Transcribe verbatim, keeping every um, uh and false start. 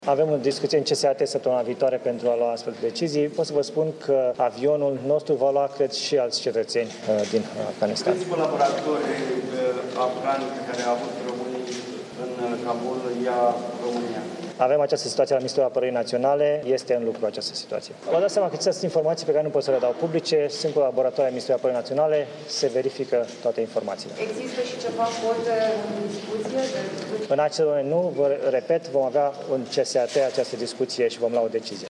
Avem o discuție în C S A T săptămâna viitoare pentru a lua astfel de decizii. Pot să vă spun că avionul nostru va lua, cred, și alți cetățeni din Afganistan. Câți colaboratori afgani pe care au avut românii în Kabul ia România? Avem această situație la Ministerul Apărării Naționale, este în lucru această situație. Vă dați seama că sunt informații pe care nu pot să le dau publice, sunt colaboratori ai Ministerului Apărării Naționale, se verifică toate informațiile. Există și ceva cote în discuție? De... În acel moment nu, vă repet, vom avea în C S A T această discuție și vom lua o decizie.